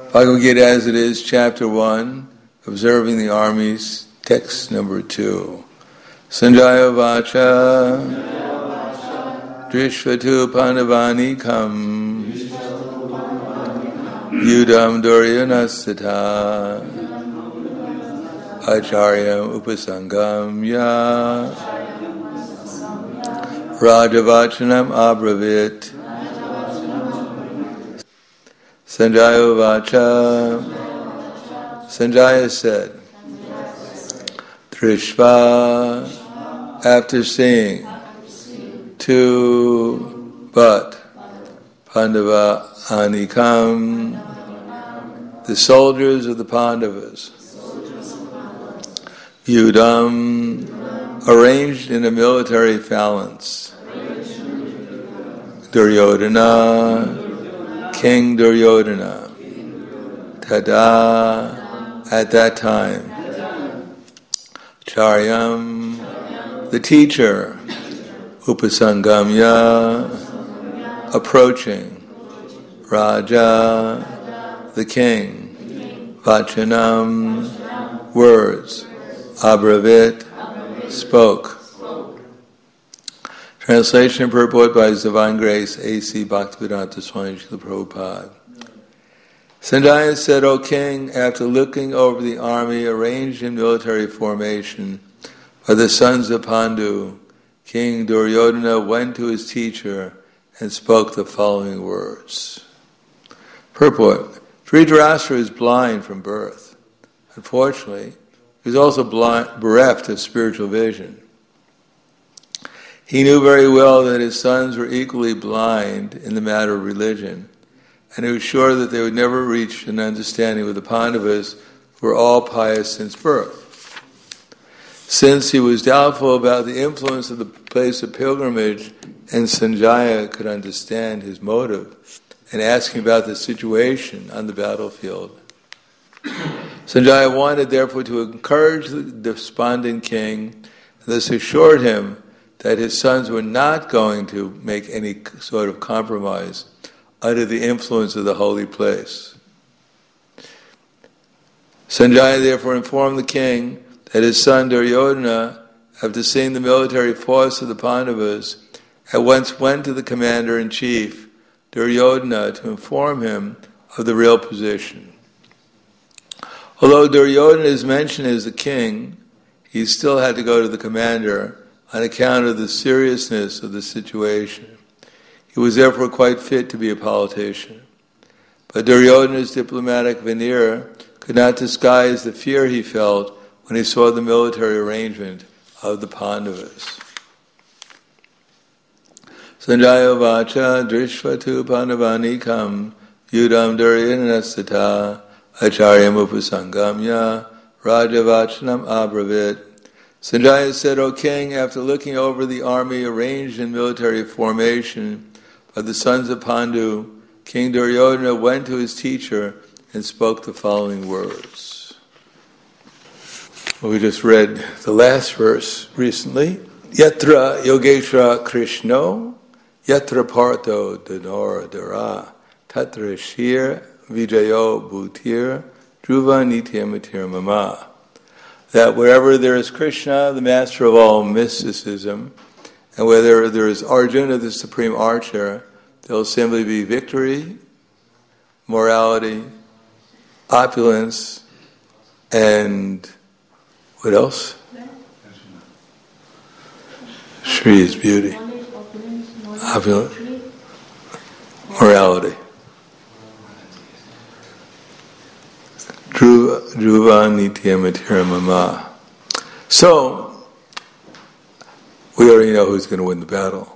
Bhagavad Gita as it is, chapter 1, observing the armies, text number 2. Sanjaya Vacha Drishvatu Pandavanikam Yudam Duryanasthita Acharyam Upasangam Ya Rajavachanam Abravit Sanjaya Vacha. Sanjaya said, Drishva, after seeing, to but Pandava Anikam, the soldiers of the Pandavas, Yudam, arranged in a military phalanx, Duryodhana, King Duryodhana, Tada, at that time, Charyam, the teacher, Upasangamya, approaching, Raja, the king, Vachanam, words, Abravit, spoke. Translation and purport by His Divine Grace, A.C. Bhaktivedanta Swami Srila Prabhupada. Sanjaya said, O king, after looking over the army arranged in military formation by the sons of Pandu, King Duryodhana went to his teacher and spoke the following words. Purport. Dhritarashtra is blind from birth. Unfortunately, he was also bereft of spiritual vision. He knew very well that his sons were equally blind in the matter of religion, and he was sure that they would never reach an understanding with the Pandavas, who were all pious since birth. Since he was doubtful about the influence of the place of pilgrimage, and Sanjaya could understand his motive, and asking about the situation on the battlefield, Sanjaya wanted therefore to encourage the despondent king, and thus assured him that his sons were not going to make any sort of compromise under the influence of the holy place. Sanjaya therefore informed the king that his son Duryodhana, after seeing the military force of the Pandavas, at once went to the commander-in-chief, Duryodhana, to inform him of the real position. Although Duryodhana is mentioned as the king, he still had to go to the commander on account of the seriousness of the situation. He was therefore quite fit to be a politician. But Duryodhana's diplomatic veneer could not disguise the fear he felt when he saw the military arrangement of the Pandavas. Sanjaya Vacha Drishvatu Pandavanikam Yudam Duryanasthita Acharyam Upasangamya Rajavachanam Abravit. Sanjaya said, O king, after looking over the army arranged in military formation by the sons of Pandu, King Duryodhana went to his teacher and spoke the following words. Well, we just read the last verse recently. Yatra Yogeshwara Krishno, Yatra Partho Dhanora Tatra Shir Vijayo Bhutir Dhruva Nityamatir Mama. That wherever there is Krishna, the master of all mysticism, and whether there is Arjuna, the supreme archer, there will simply be victory, morality, opulence, and what else? Shri is beauty. Opulence, morality. Dhruva Nityamatira Mama. So, we already know who's going to win the battle.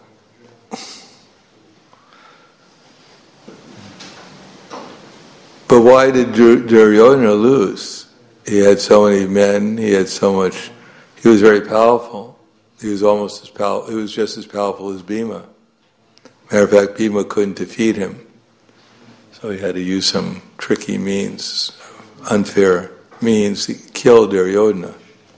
But why did Duryodhana lose? He had so many men, he was very powerful. He was almost as powerful, he was just as powerful as Bhima. Matter of fact, Bhima couldn't defeat him. So he had to use some tricky means, unfair means to kill Duryodhana.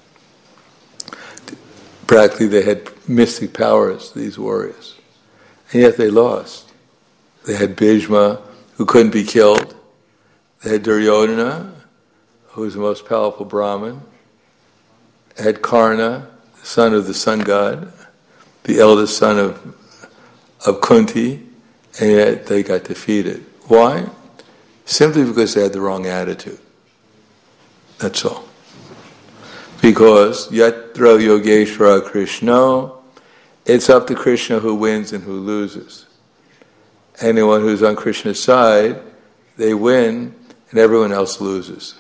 Practically they had mystic powers, these warriors. And yet they lost. They had Bhishma, who couldn't be killed. They had Duryodhana, who was the most powerful Brahmin. They had Karna, the son of the sun god, the eldest son of Kunti, and yet they got defeated. Why? Simply because they had the wrong attitude. That's all. Because Yatra Yogeshwara Krishna, it's up to Krishna who wins and who loses. Anyone who's on Krishna's side, they win and everyone else loses.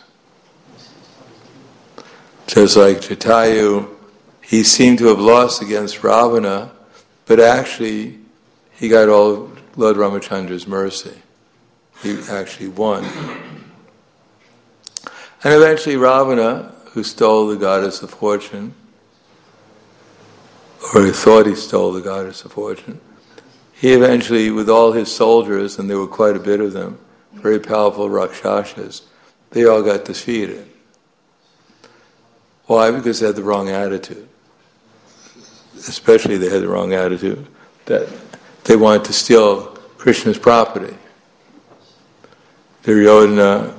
Just like Jatayu, he seemed to have lost against Ravana, but actually he got all Lord Ramachandra's mercy. He actually won. And eventually Ravana, who stole the goddess of fortune, or he thought he stole the goddess of fortune, he eventually, with all his soldiers, and there were quite a bit of them, very powerful Rakshasas, they all got defeated. Why? Because they had the wrong attitude. Especially they had the wrong attitude that they wanted to steal Krishna's property. Duryodhana,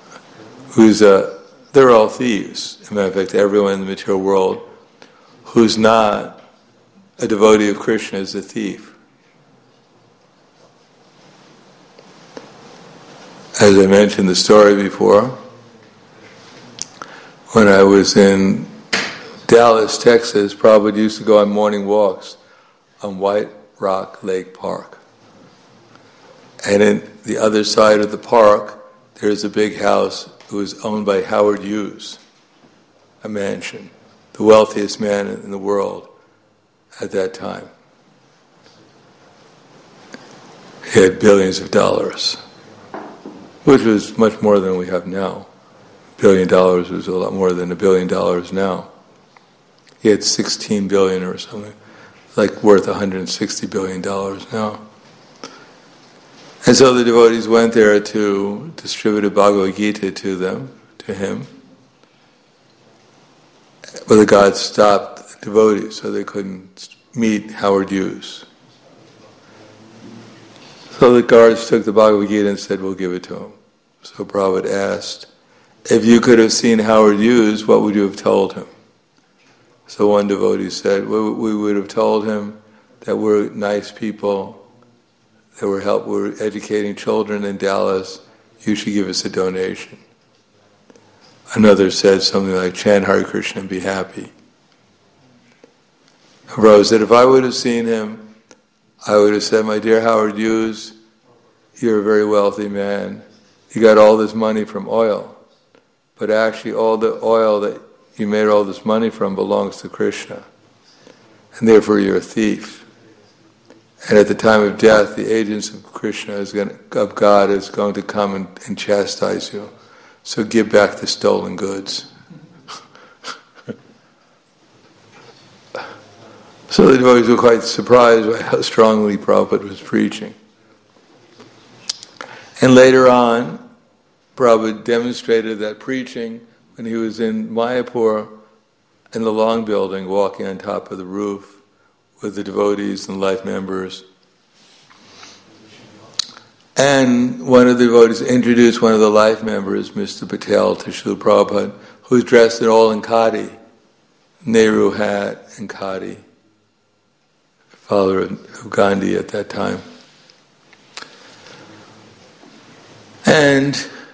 they're all thieves. As a matter of fact, everyone in the material world who's not a devotee of Krishna is a thief. As I mentioned the story before, when I was in Dallas, Texas, Prabhupada used to go on morning walks on White Rock Lake Park. And in the other side of the park, there's a big house that was owned by Howard Hughes, a mansion, the wealthiest man in the world at that time. He had billions of dollars, which was much more than we have now. $1 billion was a lot more than $1 billion now. He had 16 billion or something, like worth $160 billion now. And so the devotees went there to distribute a Bhagavad Gita to him. But the gods stopped the devotees, so they couldn't meet Howard Hughes. So the guards took the Bhagavad Gita and said, we'll give it to him. So Prabhupada asked, if you could have seen Howard Hughes, what would you have told him? So one devotee said, we would have told him that we're nice people, that we're educating children in Dallas, you should give us a donation. Another said something like, chant Hare Krishna and be happy. Prabhupada said, if I would have seen him, I would have said, my dear Howard Hughes, you're a very wealthy man. You got all this money from oil. But actually all the oil that you made all this money from belongs to Krishna. And therefore you're a thief. And at the time of death, the agents of Krishna, of God, is going to come and chastise you. So give back the stolen goods. So the devotees were quite surprised by how strongly Prabhupada was preaching. And later on, Prabhupada demonstrated that preaching when he was in Mayapur in the Long Building, walking on top of the roof with the devotees and life members. And one of the devotees introduced one of the life members, Mr. Patel, to Srila Prabhupada, who was dressed all in khadi, Nehru hat and khadi, father of Gandhi at that time. And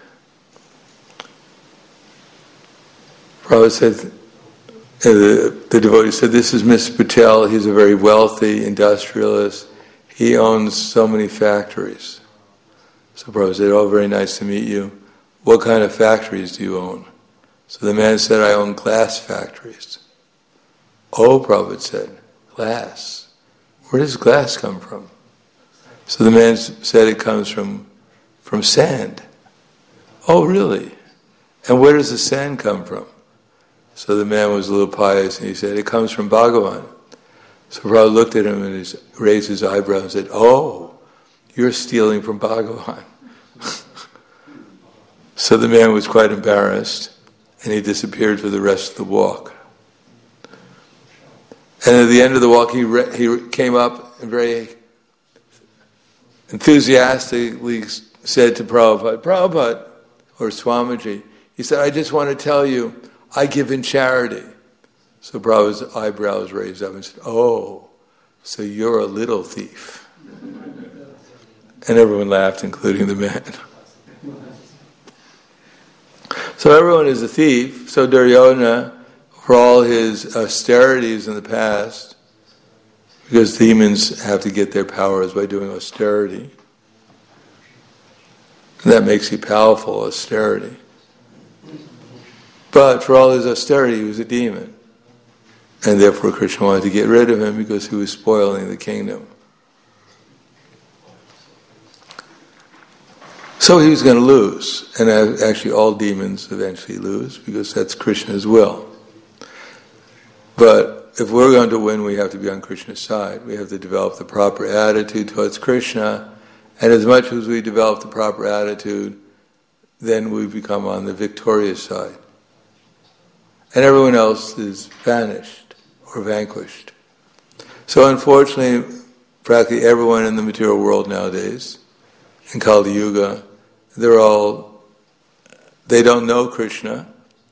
Prabhupada said, the devotee said, this is Mr. Patel, he's a very wealthy industrialist, he owns so many factories. So Prabhupada said, oh, very nice to meet you. What kind of factories do you own? So the man said, I own glass factories. Oh, Prabhupada said, glass? Where does glass come from? So the man said it comes from sand. Oh, really? And where does the sand come from? So the man was a little pious and he said, it comes from Bhagavan. So Prabhupada looked at him and raised his eyebrows and said, oh, you're stealing from Bhagavan. So the man was quite embarrassed and he disappeared for the rest of the walk. And at the end of the walk, he came up and very enthusiastically said to Prabhupada, Prabhupada, or Swamiji. He said, I just want to tell you, I give in charity. So Prabhupada's eyebrows raised up and said, oh, so you're a little thief. And everyone laughed, including the man. So everyone is a thief. So Duryodhana, for all his austerities in the past, because demons have to get their powers by doing austerity, and that makes you powerful, austerity. But for all his austerity, he was a demon. And therefore Krishna wanted to get rid of him because he was spoiling the kingdom. So he was going to lose. And actually all demons eventually lose because that's Krishna's will. But if we're going to win, we have to be on Krishna's side. We have to develop the proper attitude towards Krishna. And as much as we develop the proper attitude, then we become on the victorious side. And everyone else is vanished or vanquished. So unfortunately, practically everyone in the material world nowadays, in Kali Yuga, they don't know Krishna,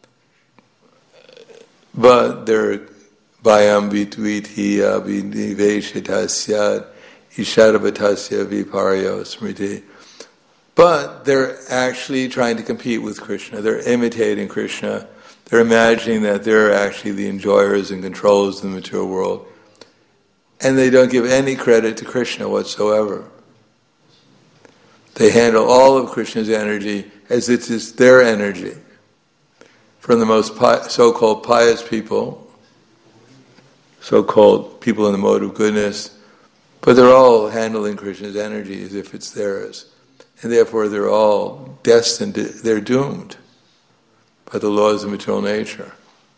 but they're Bhayam Vitvithiya Viniveshitasya Ishadavatasya Viparyo Smriti. But they're actually trying to compete with Krishna. They're imitating Krishna. They're imagining that they're actually the enjoyers and controllers in the material world. And they don't give any credit to Krishna whatsoever. They handle all of Krishna's energy as it is their energy. From the most so-called pious people, so-called people in the mode of goodness, but they're all handling Krishna's energy as if it's theirs. And therefore they're all destined they're doomed by the laws of material nature.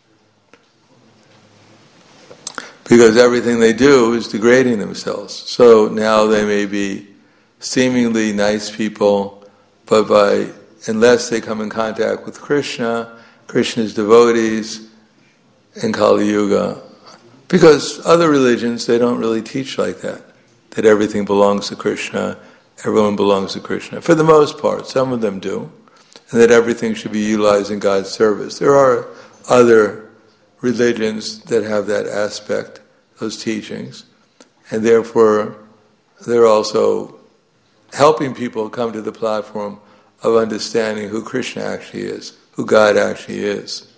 Because everything they do is degrading themselves. So now they may be seemingly nice people, but unless they come in contact with Krishna, Krishna's devotees in Kali Yuga, because other religions, they don't really teach like that everything belongs to Krishna, everyone belongs to Krishna. For the most part, some of them do, and that everything should be utilized in God's service. There are other religions that have that aspect, those teachings, and therefore they're also helping people come to the platform of understanding who Krishna actually is, who God actually is.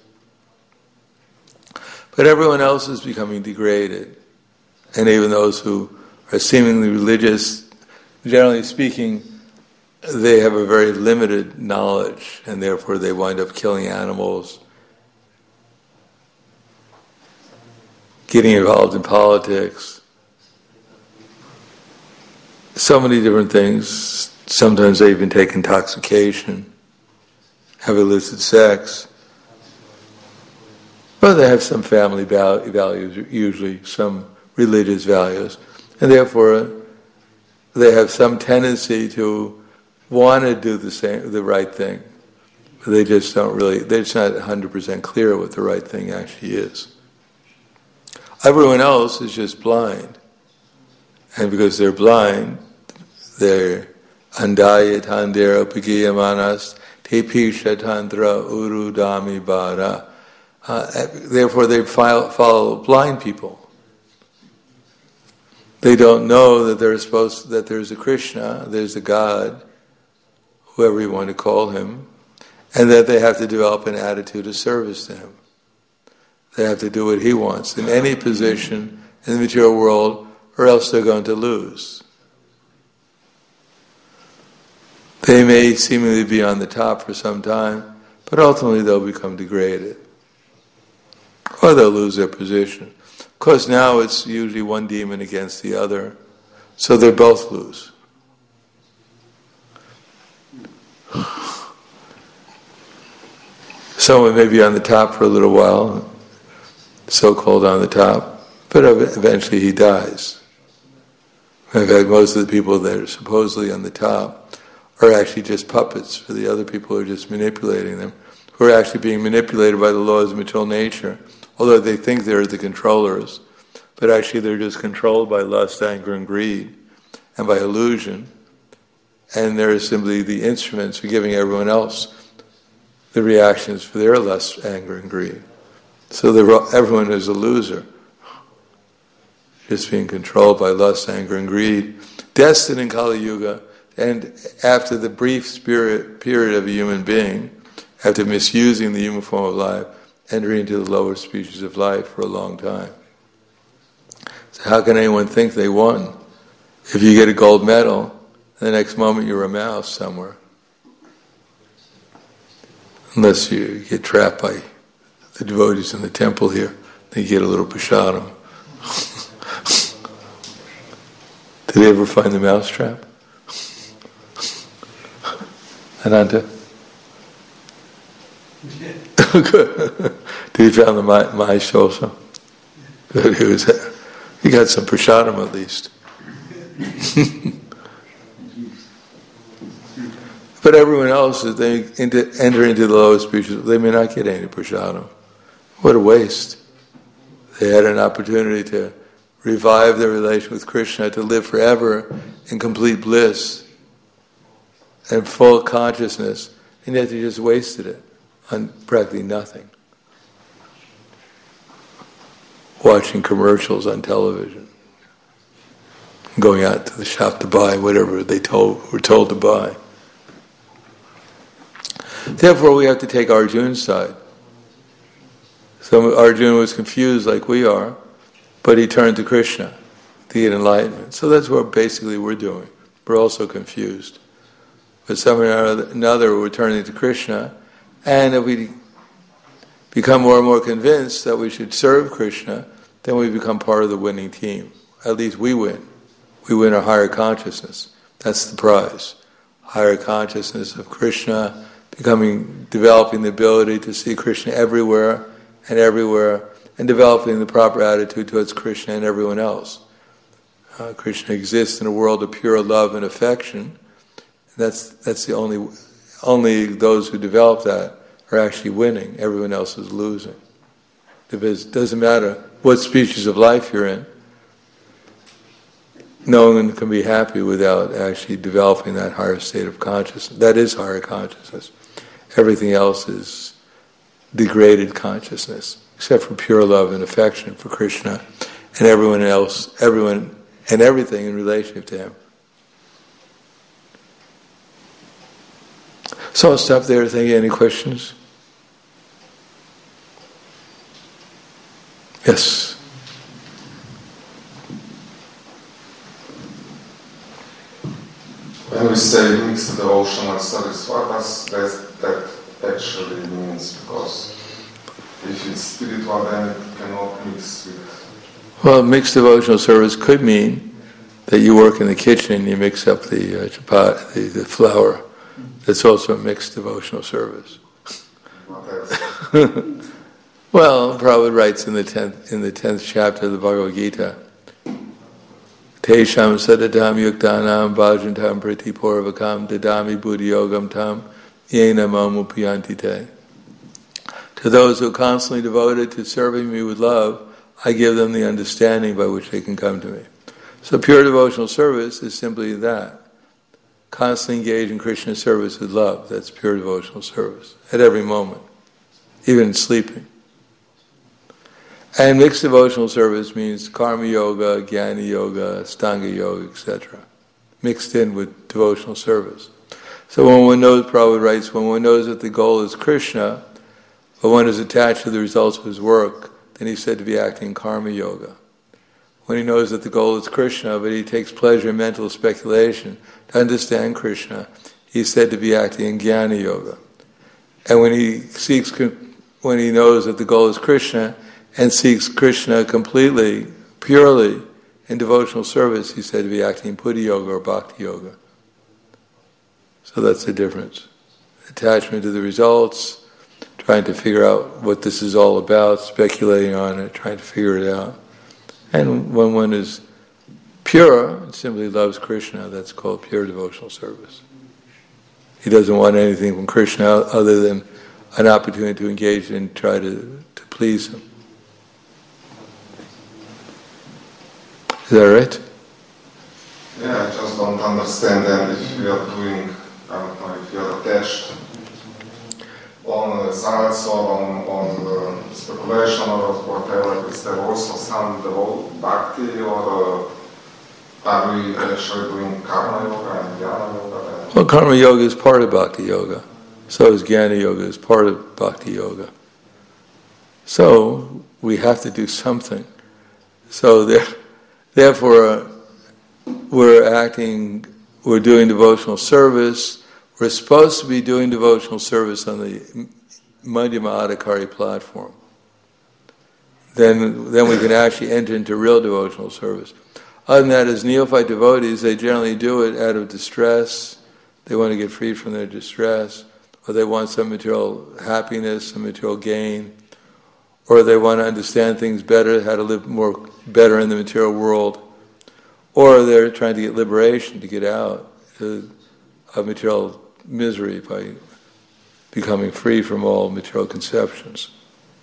But everyone else is becoming degraded. And even those who are seemingly religious, generally speaking, they have a very limited knowledge, and therefore they wind up killing animals, getting involved in politics, so many different things. Sometimes they even take intoxication, have illicit sex. But they have some family values, usually some religious values, and therefore they have some tendency to want to do the right thing, but they just don't really, they're just not 100% clear what the right thing actually is. Everyone else is just blind, and because they're blind, they're andaya tandera pagiyamanas tepisha tandra urudami bara. Therefore they follow blind people. They don't know that that there's a Krishna, there's a God, whoever you want to call him, and that they have to develop an attitude of service to him. They have to do what he wants in any position in the material world, or else they're going to lose. They may seemingly be on the top for some time, but ultimately they'll become degraded. Or they'll lose their position. Of course, now it's usually one demon against the other, so they both lose. Someone may be on the top for a little while, so-called on the top, but eventually he dies. In fact, most of the people that are supposedly on the top are actually just puppets for the other people who are just manipulating them, who are actually being manipulated by the laws of material nature, although they think they're the controllers, but actually they're just controlled by lust, anger, and greed, and by illusion, and they're simply the instruments for giving everyone else the reactions for their lust, anger, and greed. So everyone is a loser, just being controlled by lust, anger, and greed, destined in Kali Yuga, and after the brief period of a human being, after misusing the human form of life, entering into the lower species of life for a long time. So how can anyone think they won? If you get a gold medal, the next moment you're a mouse somewhere. Unless you get trapped by the devotees in the temple here, then you get a little prasadam. Did they ever find the mouse trap? Ananta? Good. Did he find the mice also? Good. He got some prasadam at least. But everyone else, if they enter into the lowest species, they may not get any prasadam. What a waste. They had an opportunity to revive their relation with Krishna, to live forever in complete bliss and full consciousness, and yet they just wasted it on practically nothing. Watching commercials on television, going out to the shop to buy whatever they were told to buy. Therefore, we have to take Arjuna's side. So Arjuna was confused like we are, but he turned to Krishna to get enlightenment. So that's what basically we're doing. We're also confused. But somehow or another we're turning to Krishna, and if we become more and more convinced that we should serve Krishna, then we become part of the winning team. At least we win. We win a higher consciousness. That's the prize. Higher consciousness of Krishna, developing the ability to see Krishna everywhere, and developing the proper attitude towards Krishna and everyone else. Krishna exists in a world of pure love and affection. That's the only those who develop that are actually winning. Everyone else is losing. Because it doesn't matter what species of life you're in. No one can be happy without actually developing that higher state of consciousness. That is higher consciousness. Everything else is degraded consciousness, except for pure love and affection for Krishna and everyone else, everyone and everything in relationship to Him. So I'll stop there. Thank you. Any questions? Yes. When we say mixed devotional service, what does that actually means? Because if it's spiritual, then it cannot mix with... Well, mixed devotional service could mean that you work in the kitchen and you mix up the chapati, the flour. That's also a mixed devotional service. Well, Prabhupada writes in the 10th chapter of the Bhagavad Gita, Tesham sadadam yuktanam bhajantam priti porvakam dadami buddhiyogam tam yena mamupiyanti te. To those who are constantly devoted to serving me with love, I give them the understanding by which they can come to me. So pure devotional service is simply that. Constantly engage in Krishna's service with love. That's pure devotional service. At every moment. Even sleeping. And mixed devotional service means karma yoga, jnana yoga, stanga yoga, etc. Mixed in with devotional service. So when one knows, Prabhupada writes, when one knows that the goal is Krishna, but one is attached to the results of his work, then he's said to be acting karma yoga. When he knows that the goal is Krishna, but he takes pleasure in mental speculation to understand Krishna, he's said to be acting in jnana yoga. And when he knows that the goal is Krishna, and seeks Krishna completely, purely, in devotional service, he's said to be acting Buddhi Yoga or Bhakti Yoga. So that's the difference. Attachment to the results, trying to figure out what this is all about, speculating on it, trying to figure it out. And when one is pure and simply loves Krishna, that's called pure devotional service. He doesn't want anything from Krishna other than an opportunity to engage and try to please Him. Is that right? Yeah, I just don't understand that if we are doing, I don't know, if you are attached on results or on the speculation or whatever? Is there also some devout bhakti, or are we actually doing karma yoga and jnana yoga? Well, karma yoga is part of bhakti yoga. So is jnana yoga is part of bhakti yoga. So we have to do something. So therefore, we're doing devotional service. We're supposed to be doing devotional service on the Madhyama Adhikari platform. Then we can actually enter into real devotional service. Other than that, as neophyte devotees, they generally do it out of distress. They want to get free from their distress, or they want some material happiness, some material gain, or they want to understand things better, how to live better in the material world, or they're trying to get liberation, to get out of material misery by becoming free from all material conceptions.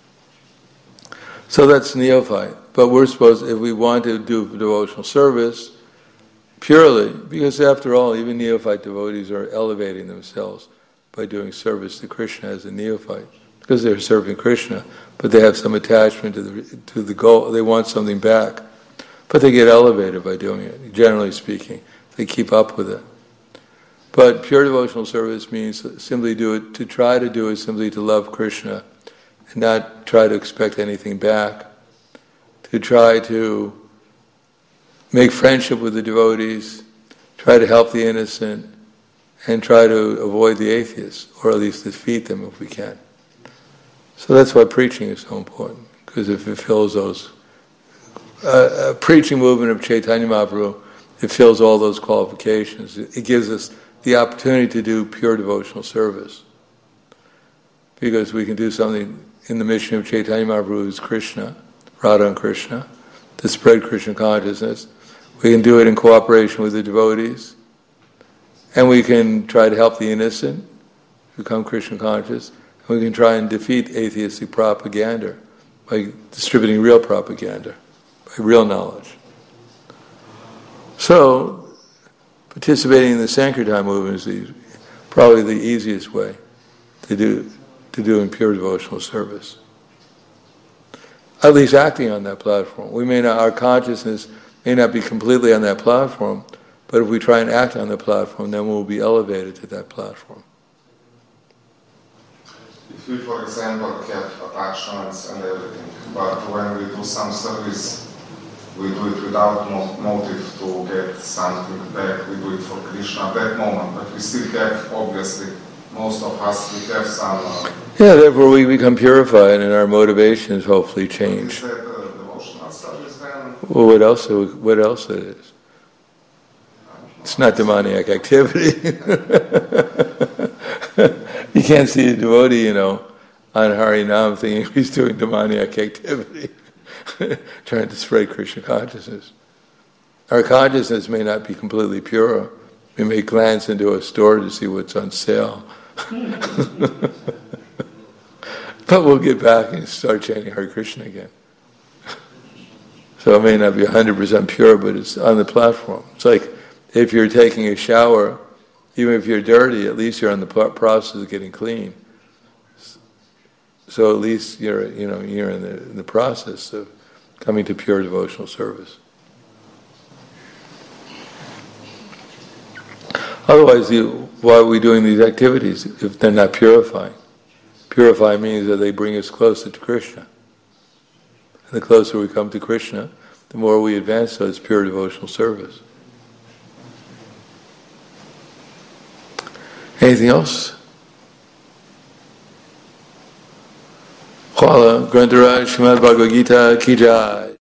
So that's neophyte. But we're supposed, if we want to do devotional service, purely, because after all, even neophyte devotees are elevating themselves by doing service to Krishna as a neophyte, because they're serving Krishna, but they have some attachment to the goal. They want something back, but they get elevated by doing it. Generally speaking, they keep up with it. But pure devotional service means simply try to do it simply to love Krishna, and not try to expect anything back. To try to make friendship with the devotees, try to help the innocent, and try to avoid the atheists, or at least defeat them if we can. So that's why preaching is so important, because it fulfills those. Preaching movement of Chaitanya Mahaprabhu, it fills all those qualifications. It gives us the opportunity to do pure devotional service, because we can do something in the mission of Chaitanya Mahaprabhu, who's Krishna, Radha and Krishna, to spread Krishna consciousness. We can do it in cooperation with the devotees, and we can try to help the innocent become Krishna conscious, and we can try and defeat atheistic propaganda by distributing real propaganda, by real knowledge. So, participating in the Sankirtan movement is probably the easiest way to do in pure devotional service. At least acting on that platform. Our consciousness may not be completely on that platform, but if we try and act on the platform, then we'll be elevated to that platform. If we, for example, have attachments and everything, but when we do some service, we do it without motive to get something back, we do it for Krishna at that moment, but we still have, obviously, most of us, we have some... therefore we become purified and our motivations hopefully change. Is that devotional service then? Well, what else it is? It's not demoniac activity. You can't see a devotee, on Harinam thinking he's doing demoniac activity, trying to spread Krishna consciousness. Our consciousness may not be completely pure. We may glance into a store to see what's on sale. But we'll get back and start chanting Hare Krishna again. So it may not be 100% pure, but it's on the platform. It's like if you're taking a shower, even if you're dirty, at least you're on the process of getting clean. So at least you're in the process of coming to pure devotional service. Otherwise, why are we doing these activities if they're not purifying? Purify means that they bring us closer to Krishna. And the closer we come to Krishna, the more we advance towards pure devotional service. Anything else? Khala Grantaraj Srimad Bhagavad Gita Ki Jai.